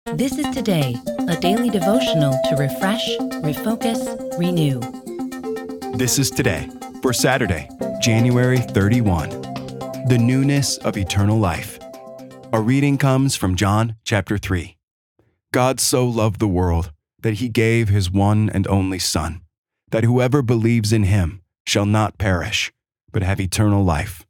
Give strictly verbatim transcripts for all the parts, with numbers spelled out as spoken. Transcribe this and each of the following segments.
This is Today, a daily devotional to refresh, refocus, renew. This is Today for Saturday, January thirty-first, the newness of eternal life. Our reading comes from John chapter three. God so loved the world that he gave his one and only Son, that whoever believes in him shall not perish, but have eternal life.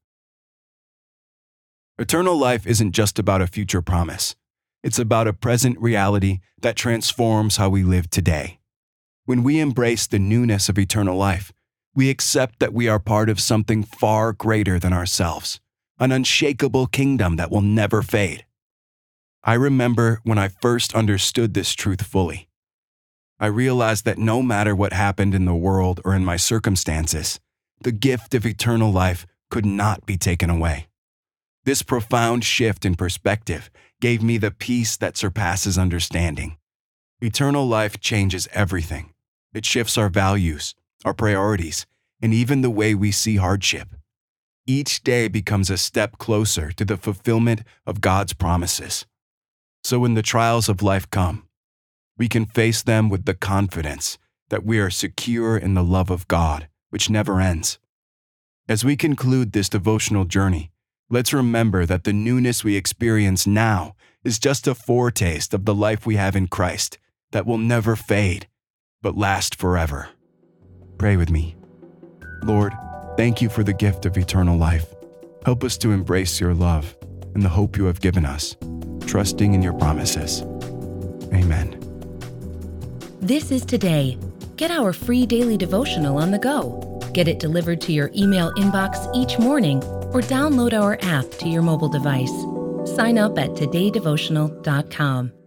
Eternal life isn't just about a future promise. It's about a present reality that transforms how we live today. When we embrace the newness of eternal life, we accept that we are part of something far greater than ourselves, an unshakable kingdom that will never fade. I remember when I first understood this truth fully. I realized that no matter what happened in the world or in my circumstances, the gift of eternal life could not be taken away. This profound shift in perspective gave me the peace that surpasses understanding. Eternal life changes everything. It shifts our values, our priorities, and even the way we see hardship. Each day becomes a step closer to the fulfillment of God's promises. So when the trials of life come, we can face them with the confidence that we are secure in the love of God, which never ends. As we conclude this devotional journey, let's remember that the newness we experience now is just a foretaste of the life we have in Christ that will never fade, but last forever. Pray with me. Lord, thank you for the gift of eternal life. Help us to embrace your love and the hope you have given us, trusting in your promises. Amen. This is Today. Get our free daily devotional on the go. Get it delivered to your email inbox each morning or download our app to your mobile device. Sign up at today devotional dot com.